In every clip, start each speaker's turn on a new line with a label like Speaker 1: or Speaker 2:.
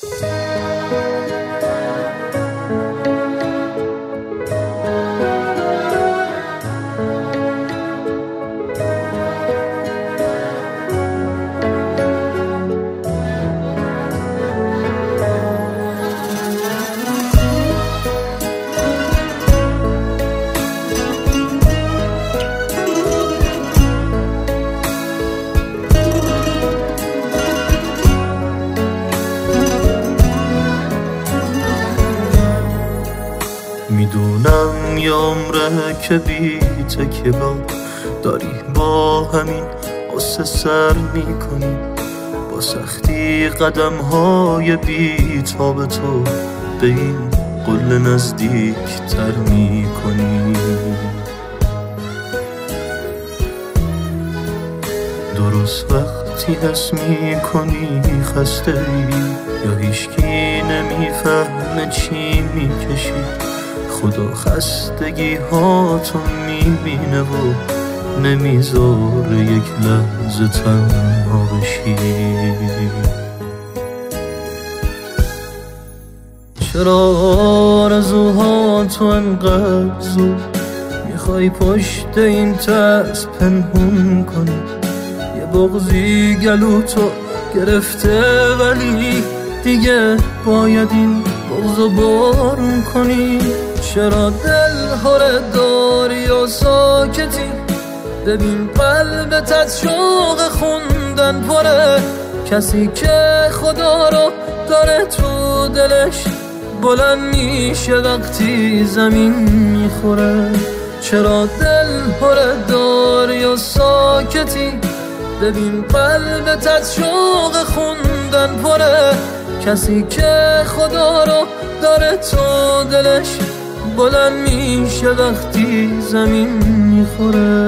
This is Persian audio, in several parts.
Speaker 1: میدونم یه عمره که بی تکیه با داری با همین قصه سر میکنی، با سختی قدم های بی تاب تو به این قله نزدیک تر میکنی. درست وقتی حس میکنی خسته ای یا هیچکی نمیفهمه چی میکشی، خدا خستگی ها تو میبینه و نمیذاره یک لحظه تنها بشی. چرا آرزوها تو انقدر زود میخوای پشت این ترس پنهون کنی؟ یه بغضی گلو تو گرفته ولی دیگه باید این بغضو بارون کنی. چرا دل هره داری و ساکتی؟ ببین قلبت از شوق خوندن پره، کسی که خدا رو داره تو دلش بلند میشه وقتی زمین میخوره. چرا دل هره داری و ساکتی؟ ببین قلبت از شوق خوندن پره، کسی که خدا رو داره تو دلش بلند میشه وقتی زمین میخوره.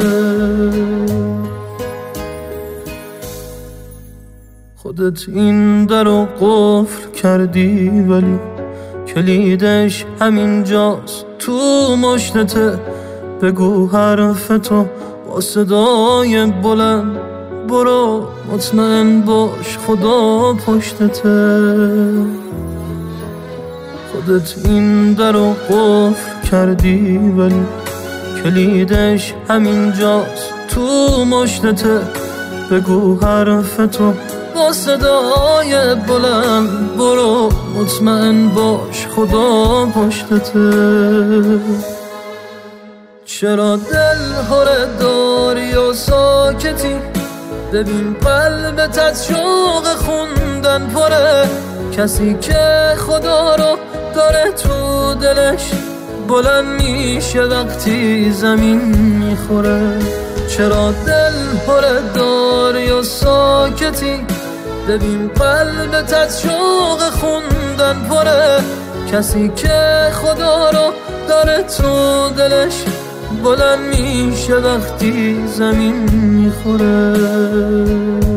Speaker 1: خودت این در رو قفل کردی ولی کلیدش همینجاست تو مشتته. بگو حرفتو با صدای بلند، برو مطمئن باش خدا پشتته. خودت این در رو قفل کردی ولی کلیدش همینجاست تو مشتته. بگو حرفتو با صدای بلند، برو مطمئن باش خدا پشتته. چرا دل هره داری و ساکتی؟ ببین قلبت از شوق خوندن پره، کسی که خدا رو داره تو دلش بلند میشه وقتی زمین میخوره. چرا دل هره داری و ساکتی؟ ببین قلبت از شوق خوندن پره، کسی که خدا رو داره تو دلش بلند میشه وقتی زمین میخوره.